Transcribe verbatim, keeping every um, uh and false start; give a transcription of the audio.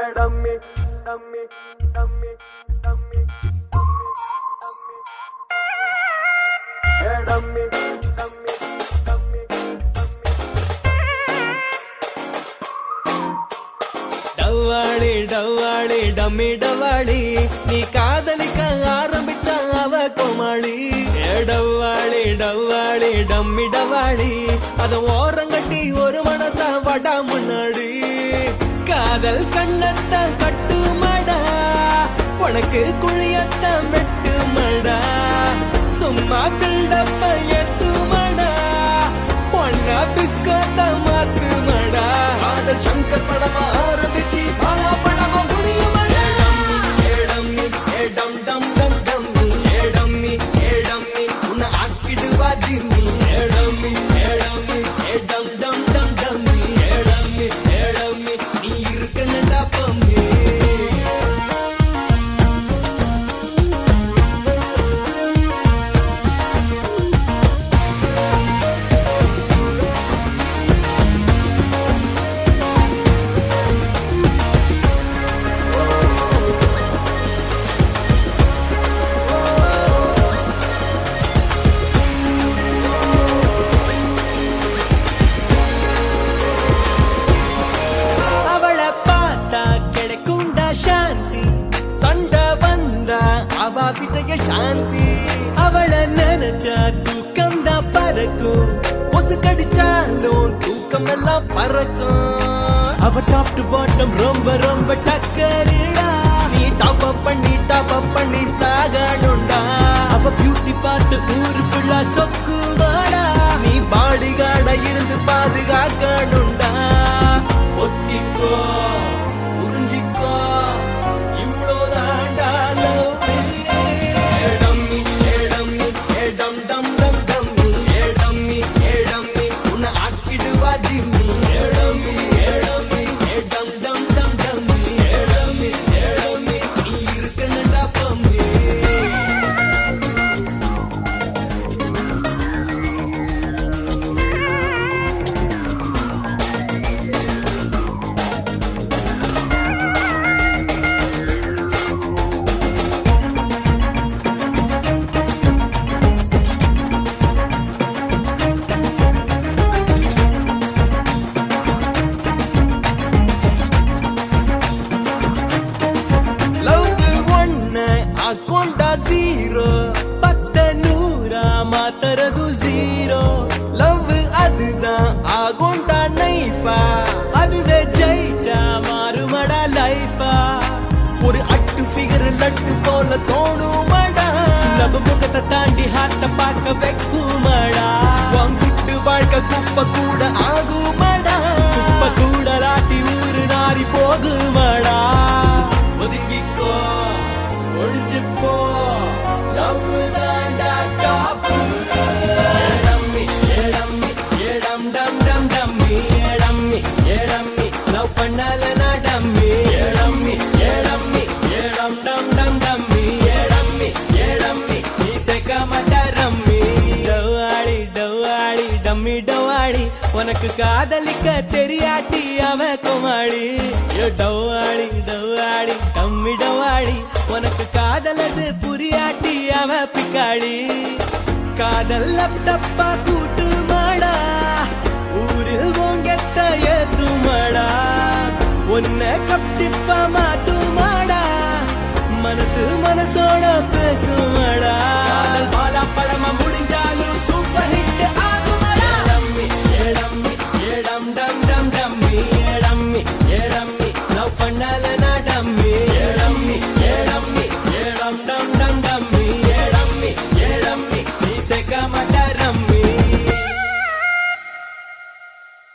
dummy, dummy, dummy, dummy, dummy, dummy, dummy, dummy, டவாளி டவாளி dummy டவாளி நீ காதலிக்க ஆரம்பிச்ச அவ கோமாளி டவாளி டவாளி டம்மி டவாளி அத ஓரங்கட்டி ஒரு மனசா வடா முன்னாடி காதல் கண்ணத்த கட்டு மடா உனக்கு குழியத்த வெட்டு மடா சும்மா பில்டப்ப ஏத்து மடா பொண்ணா பிஸ்கத்த மாத்து மடா காதல் சங்கர் படமா ஆரம்பிச்சு பாலா படமா முடியும் ஏடம்மி ஏடம் டம் டம் டம் ஏடம்மி ஏடம்மி உன்னை ஆக்கிடுவா ஜிம்மி ஏடம்மி ஏடம்மி ஏடம் டம் டம் டம் ஏடம்மி ஏடம்மி நீ இருக்கணும்டா பம்மி விஜய சாந்தி அவளை நினைச்சா தூக்கம் தான் பறக்கும் கொசு கடிச்சாலும் தூக்கம் எல்லாம் பறக்கும் அவ டாப் டு பாட்டம் ரொம்ப ரொம்ப டக்கரிடா நீ டாப் அப் பண்ணி டாப் அப் பண்ணி சாகணும்டா அவ பியூட்டி பார்த்து ஊரு ஃபுல்லா சொக்குவாடா நீ பாடி கார்டா இருந்து பாதுகாக்கணும்டா ஒத்திக்கோ புரிஞ்சிக்கோ இவ்வளோதாண்டா கொண்டா ஜீரோ பத்த நூறா மாத்தரது ஜீரோ லவ் அதுதான் ஆகொண்டா நைஃபா அதுவே ஜெயிச்சா மாறுமடா லைஃபா ஒரு அட்டு ஃபிகர் லட்டு போல தோணுமடா நம்ம முகத்தை தாண்டி ஹார்ட்ட பார்க்க வைக்குமடா வாங்கிட்டு வாழ்க்கை குப்பை கூட ஆகுமடா குப்பை கூட ராட்டி ஊரு நாரி போகுமடா ஒதுங்கிக்கோ ஒழிஞ்சுப்போ லவ் தாண்டா டாப் ஏடம்மி ஏடம்மி ஏடம் டம் டம் டம்மி ஏடம்மி ஏடம்மி லவ் பண்ணால நான் டம்மி ஏடம்மி ஏடம்மி ஏடம் டம் டம் டம்மி ஏடம்மி ஏடம்மி நீ சேர்க்க மாட்டா ரம்மி டவாடி டவாடி டம்மி டவாடி உனக்கு காதலிக்க தெரியாட்டி அவ குமாடி டவாடி டவாடி டம்மி டவாடி உனக்கு காதலது புரியாட்டி அவ பிக்காடி காதல் லப்டப்பா கூட்டு மாடா ஊரில் ஓங்கெத்த ஏத்து மாடா உன்னை கப்சிப்பா மாட்டு மாடா மனசு மனசோட பேசுமாடா